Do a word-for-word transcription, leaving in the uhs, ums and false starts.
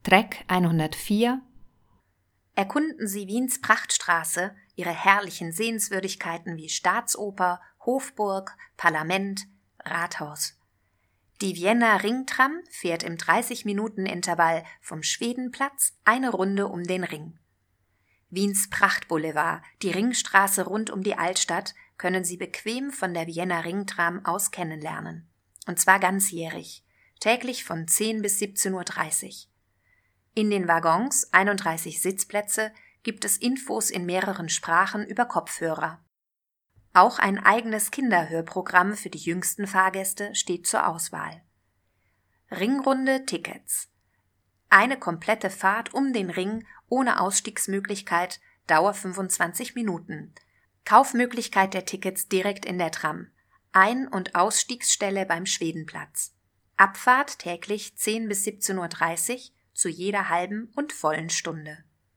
Track hundertvier. Erkunden Sie Wiens Prachtstraße, ihre herrlichen Sehenswürdigkeiten wie Staatsoper, Hofburg, Parlament, Rathaus. Die Vienna Ringtram fährt im dreißig-Minuten-Intervall vom Schwedenplatz eine Runde um den Ring. Wiens Prachtboulevard, die Ringstraße rund um die Altstadt, können Sie bequem von der Vienna Ringtram aus kennenlernen. Und zwar ganzjährig, täglich von zehn bis siebzehn Uhr dreißig. In den Waggons, einunddreißig Sitzplätze, gibt es Infos in mehreren Sprachen über Kopfhörer. Auch ein eigenes Kinderhörprogramm für die jüngsten Fahrgäste steht zur Auswahl. Ringrunde Tickets. Eine komplette Fahrt um den Ring ohne Ausstiegsmöglichkeit, Dauer fünfundzwanzig Minuten. Kaufmöglichkeit der Tickets direkt in der Tram. Ein- und Ausstiegsstelle beim Schwedenplatz. Abfahrt täglich zehn bis siebzehn Uhr dreißig zu jeder halben und vollen Stunde.